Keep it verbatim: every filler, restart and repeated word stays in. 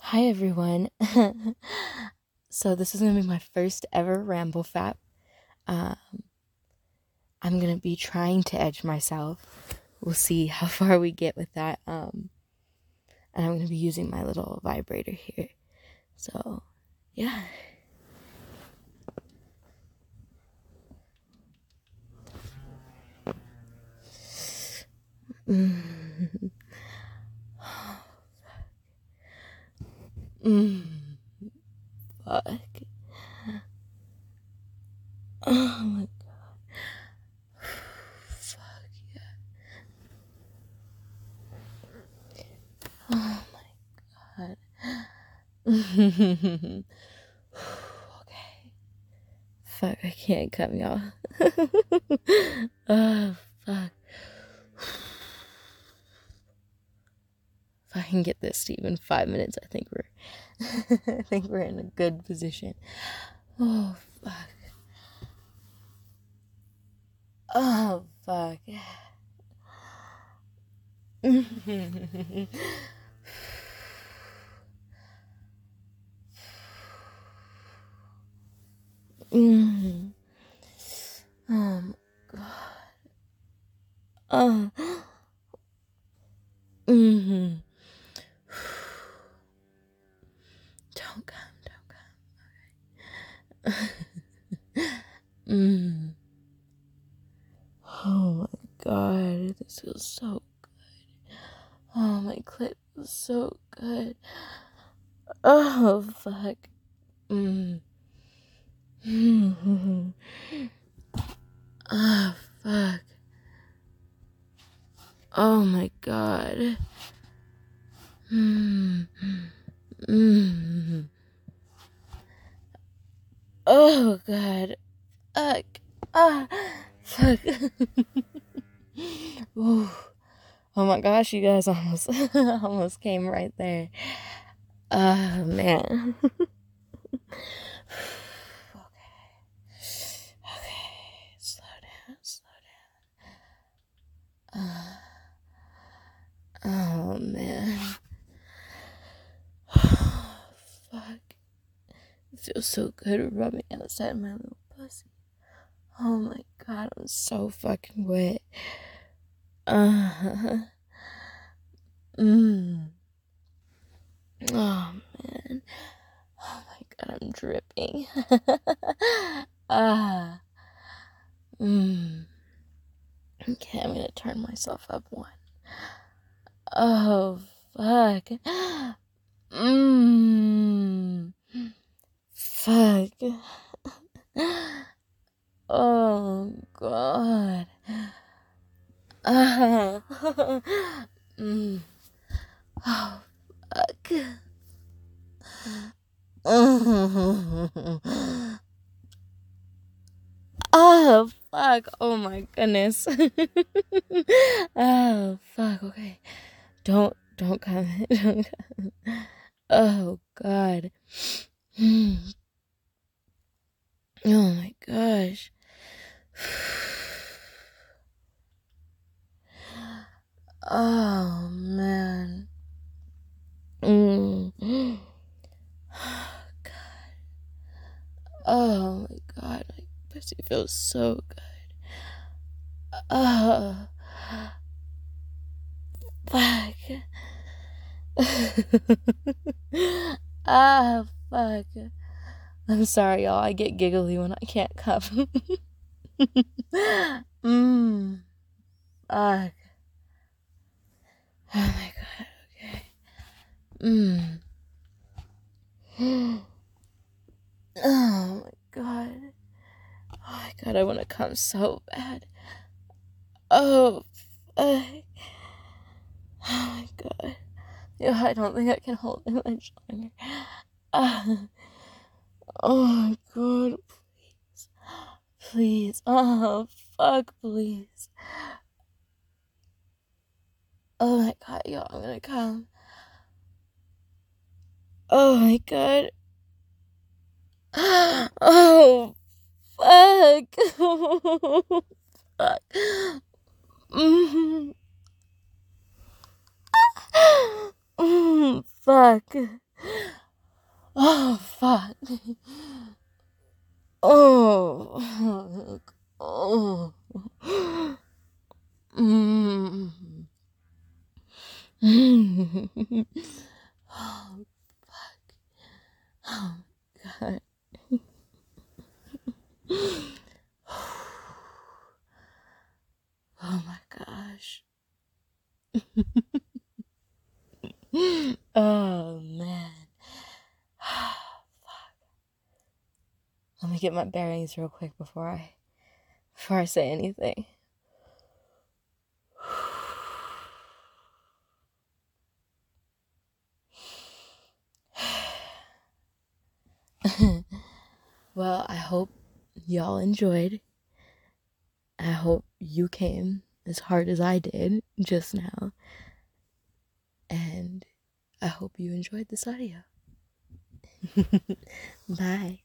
Hi everyone. So this is gonna be my first ever ramble fap. Um, I'm gonna be trying to edge myself. We'll see how far we get with that. Um, and I'm gonna be using my little vibrator here. So, yeah. Mm. Mm. Fuck. Oh my god. Fuck yeah. Oh my god. Okay. Fuck, I can't come, y'all. Oh, fuck. If I can get this to even five minutes, I think we're, I think we're in a good position. Oh, fuck. Oh, fuck. Mm. Oh my god. Oh. Mm-hmm. Don't come, don't come. Mm. Oh my god, this feels so good. Oh, my clit feels so good. Oh, fuck. Mm. Oh, fuck. Oh my god. Mm. Mm. Oh god. Fuck. Ah. Fuck. Ooh. Oh my gosh, you guys almost almost came right there. Oh man. Okay. Okay. Slow down, slow down. Uh, oh man. Fuck. It feels so good rubbing outside my little pussy. Oh my god, I'm so fucking wet. Uh mm. Oh man. Oh my god, I'm dripping. Ah. mm. Okay, I'm gonna turn myself up one. Oh fuck. Mmm. Fuck. Oh god. Ah. mm. Oh fuck. Oh fuck. Oh my goodness. Oh fuck. Okay. Don't don't comment. Don't comment. Oh god. Oh my gosh. Oh man. Mm. Oh god. Oh my god. My pussy feels so good. Oh fuck. Ah fuck. I'm sorry, y'all. I get giggly when I can't come. Mmm. Fuck. Oh my god. Okay. Mmm. Oh my god. Oh my god, I want to come so bad. Oh, fuck. Oh my god. Yeah, I don't think I can hold it much longer. Uh, oh my god, please. Please. Oh, fuck, please. Oh my god, y'all, I'm gonna come. Oh my god. Oh, fuck. Fuck. Mm-hmm. Mm, fuck. Oh, fuck. Oh. Oh. Mm. Oh, fuck. Oh, God. Oh, my gosh. Oh, man. Let me get my bearings real quick before I before I say anything. Well, I hope y'all enjoyed. I hope you came as hard as I did just now. And I hope you enjoyed this audio. Bye.